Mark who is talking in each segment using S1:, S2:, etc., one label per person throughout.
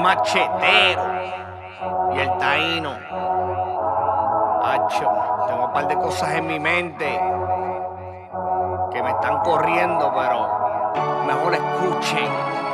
S1: machetero y el taíno. Hacho, tengo un par de cosas en mi mente que me están corriendo, pero mejor escuchen.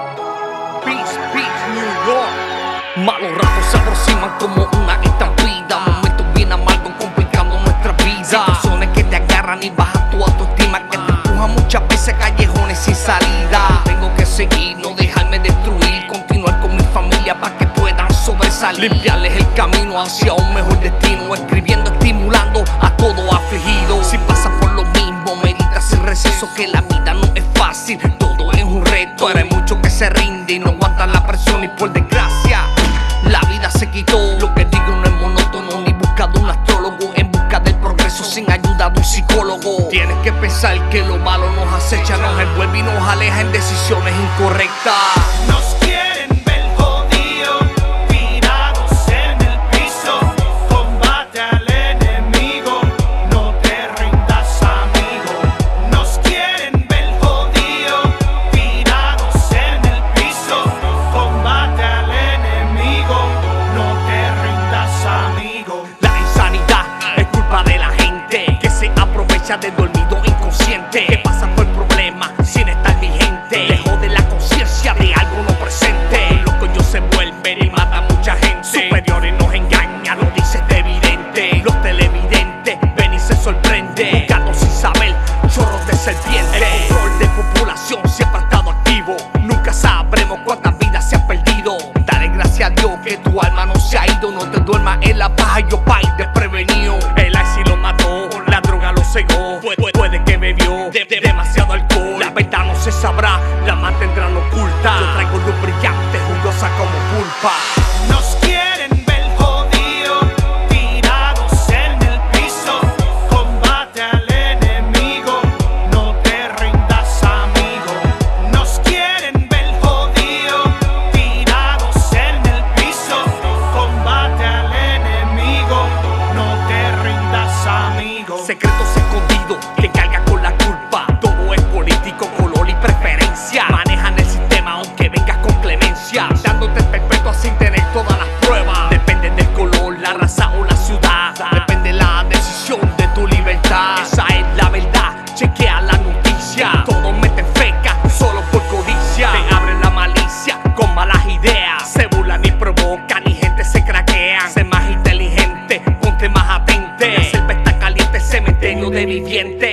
S1: Peace, peace, New York.
S2: Malos ratos se aproximan como una estampida. Momentos bien amargos complicando nuestra vida. Situaciones que te agarran y bajan tu autoestima, que te empujan muchas veces a callejones sin salida. Tengo que seguir, no dejarme destruir, continuar con mi familia para que puedan sobresalir. Limpiarles el camino hacia un mejor destino, escribiendo, estimulando a todo afligido. Si pasas por lo mismo, medita sin receso, que la vida no es fácil, todo es un reto. Pero hay muchos que se rinden y no aguantan la presión, y por desgracia la vida se quitó. Lo que digo no es monótono, ni busca de un astrólogo, en busca del progreso sin ayuda de un psicólogo. Tienes que pensar que lo malo nos acecha, nos envuelve y nos aleja en decisiones incorrectas.
S3: Nos quieren ver jodidos, tirados en el piso. Combate al enemigo, no te rindas, amigo. Nos quieren ver jodidos, tirados en el piso. Combate al enemigo, no te rindas, amigo.
S2: La insanidad es culpa de la gente que se aprovecha del dormido inconsciente, que pasa por problemas sin estar vigente. Lejos de la conciencia de algo no presente. Los coños se vuelven y matan mucha gente. Superiores nos engañan, lo dice evidente. Los televidentes ven y se sorprenden, buscando sin saber chorros de serpiente. El control de población siempre ha estado activo. Nunca sabremos cuántas vidas se han perdido. Dale gracias a Dios que tu alma no se ha ido. No te duermas en la paja, yo país desprevenido. El IC lo mató, la droga lo cegó. Puede que bebió demasiado alcohol. La verdad no se sabrá, la mantendrán oculta. Yo traigo luz brillante, jugosa como pulpa.
S3: Nos quieren ver jodidos, tirados en el piso. Combate al enemigo, no te rindas, amigo. Nos quieren ver jodidos, tirados en el piso. Combate al enemigo, no te rindas, amigo.
S2: Secretos escondidos que cargan con la culpa. Todo es político, color y preferencia. Manejan el sistema aunque vengas con clemencia, dándote el perpetuo sin tener todas las pruebas. Depende del color, la raza o la ciudad. Depende la decisión de tu libertad. Esa es la verdad, chequea la noticia. Todos meten feca solo por codicia. Te abren la malicia con malas ideas. Se burlan y provocan y gente se craquea. Sé más inteligente, ponte más atente. La selva está caliente, cementerio de vivientes.